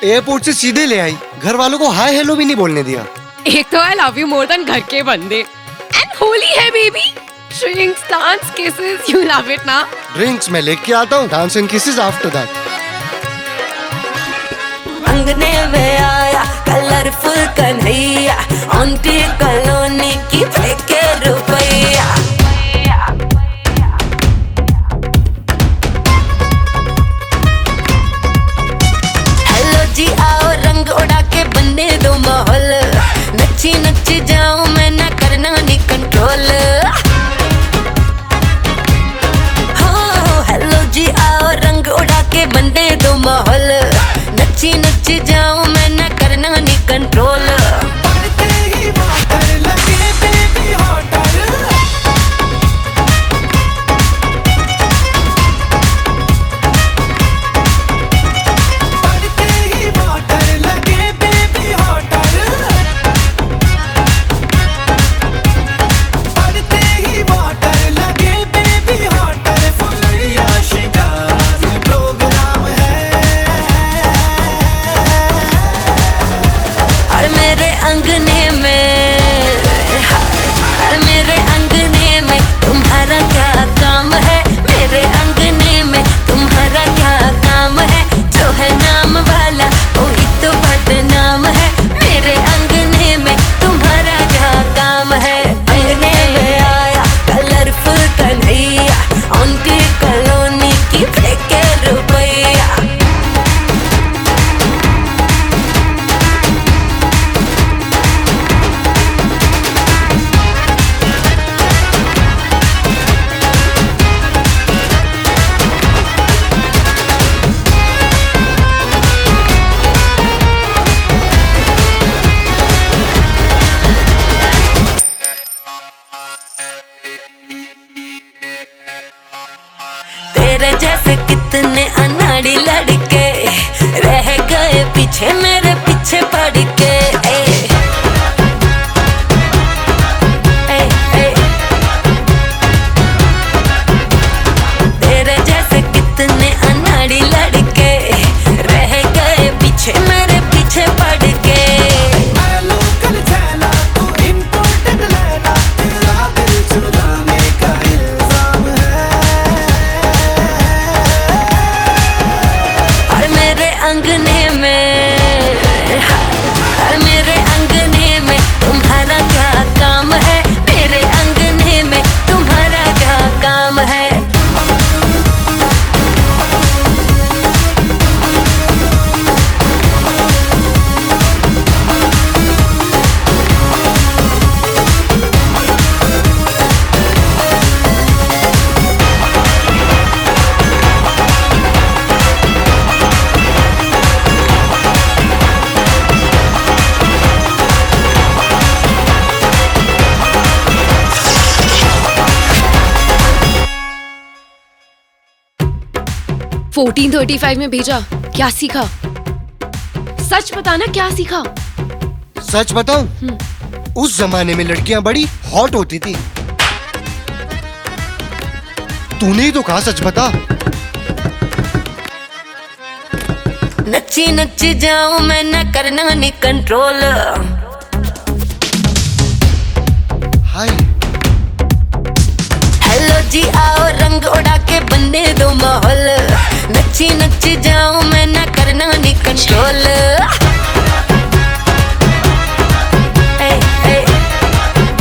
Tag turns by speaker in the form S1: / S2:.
S1: Airport से सीधे ले आई, घर वालों को हाय हेलो भी नहीं बोलने दिया।
S2: एक तो I love you more than घर के बंदे। एंड होली है baby, drinks, dance, kisses, you love it ना।
S1: ड्रिंक्स मैं लेके आता हूँ, dance and kisses after that.
S3: अंगने में आया कलरफुल कन्हैया, आंटी कॉलोनी की फेंके रुपैया। हेलो जी आओ रंग उड़ा के बनने दो माहौल, नच्ची नच्ची जाऊं मैं ना करना नहीं कंट्रोल। हेलो जी आओ रंग उड़ा के बनने दो माहौल, नच्ची नच्ची जाऊं मैं ना करना नहीं कंट्रोल। पढ़ते ही वाटर लगे बेबी हॉटर, पढ़ते ही वाटर लगे बेबी हॉटर, पढ़ते ही वाटर लगे बेबी हॉटर। फुलरिया शिकार प्रोग्राम है और मेरे अंगने में तुम्हारा क्या काम है, मेरे अंगने में तुम्हारा क्या काम है। जो है नाम वाला वही तो बदनाम है, मेरे अंगने में तुम्हारा क्या काम है। अंगने में आया कलरफुल कन्हैया, आंटी कॉलोनी की फेंके रुपैया। तेरे जैसे कितने अनाड़ी लड़के रह गए पीछे, मेरे पीछे पड़ के। तेरे जैसे कितने अनाड़ी लड़के रह गए पीछपीछे पड़ के। मेरे अंगने में तुम्हारा क्या काम है, मेरे अंगने में तुम्हारा क्या काम है।
S2: 1435 में भेजा, क्या सीखा? सच बताना, क्या सीखा?
S1: सच बताऊं? उस जमाने में लड़कियां बड़ी हॉट होती थी। तूने ही तो कहा सच बता।
S3: नच्ची नच्ची जाऊं मैं ना करना नहीं कंट्रोल।
S1: हाय
S3: हेलो जी आओ रंग उड़ा के बनने दो माहौल, नच्ची नच्ची जाऊं मैं ना करना नहीं कंट्रोल।